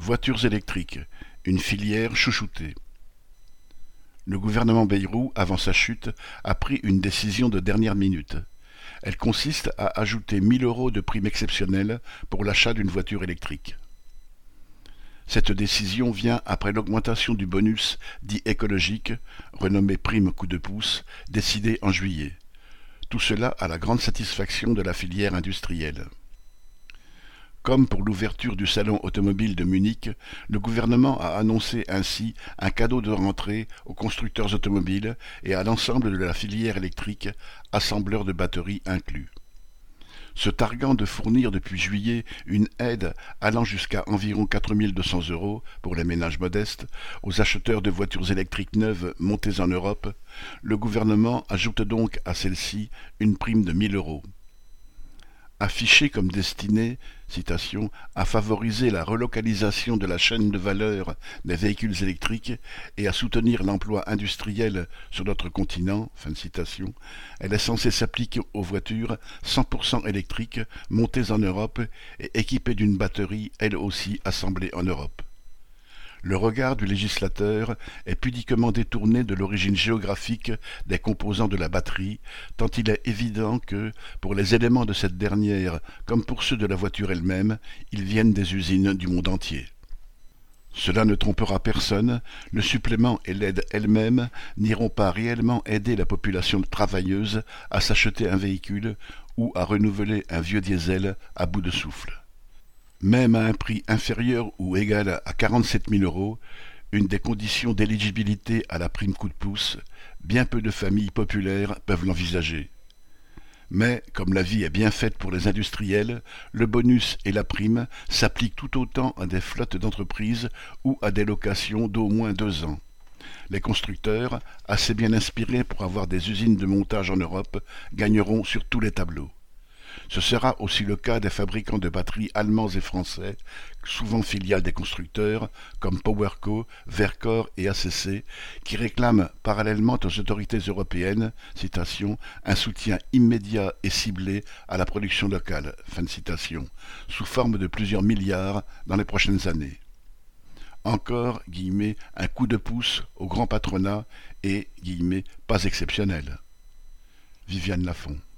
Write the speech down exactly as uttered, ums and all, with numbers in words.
Voitures électriques, une filière chouchoutée. Le gouvernement Bayrou, avant sa chute, a pris une décision de dernière minute. Elle consiste à ajouter mille euros de prime exceptionnelle pour l'achat d'une voiture électrique. Cette décision vient après l'augmentation du bonus dit écologique, renommé prime coup de pouce, décidée en juillet. Tout cela à la grande satisfaction de la filière industrielle. Comme pour l'ouverture du salon automobile de Munich, le gouvernement a annoncé ainsi un cadeau de rentrée aux constructeurs automobiles et à l'ensemble de la filière électrique, assembleurs de batteries inclus. Se targuant de fournir depuis juillet une aide allant jusqu'à environ quatre mille deux cents euros pour les ménages modestes aux acheteurs de voitures électriques neuves montées en Europe, le gouvernement ajoute donc à celle-ci une prime de mille euros. Affiché comme destiné, citation, à favoriser la relocalisation de la chaîne de valeur des véhicules électriques et à soutenir l'emploi industriel sur notre continent, fin de citation, elle est censée s'appliquer aux voitures cent pour cent électriques montées en Europe et équipées d'une batterie elle aussi assemblée en Europe. Le regard du législateur est pudiquement détourné de l'origine géographique des composants de la batterie, tant il est évident que, pour les éléments de cette dernière comme pour ceux de la voiture elle-même, ils viennent des usines du monde entier. Cela ne trompera personne, le supplément et l'aide elle-même n'iront pas réellement aider la population travailleuse à s'acheter un véhicule ou à renouveler un vieux diesel à bout de souffle. Même à un prix inférieur ou égal à quarante-sept mille euros, une des conditions d'éligibilité à la prime coup de pouce, bien peu de familles populaires peuvent l'envisager. Mais, comme la vie est bien faite pour les industriels, le bonus et la prime s'appliquent tout autant à des flottes d'entreprises ou à des locations d'au moins deux ans. Les constructeurs, assez bien inspirés pour avoir des usines de montage en Europe, gagneront sur tous les tableaux. Ce sera aussi le cas des fabricants de batteries allemands et français, souvent filiales des constructeurs, comme PowerCo, Verkor et A C C, qui réclament parallèlement aux autorités européennes, citation, un soutien immédiat et ciblé à la production locale, fin de citation, sous forme de plusieurs milliards dans les prochaines années. Encore, guillemets, un coup de pouce au grand patronat et, guillemets, pas exceptionnel. Viviane Lafont.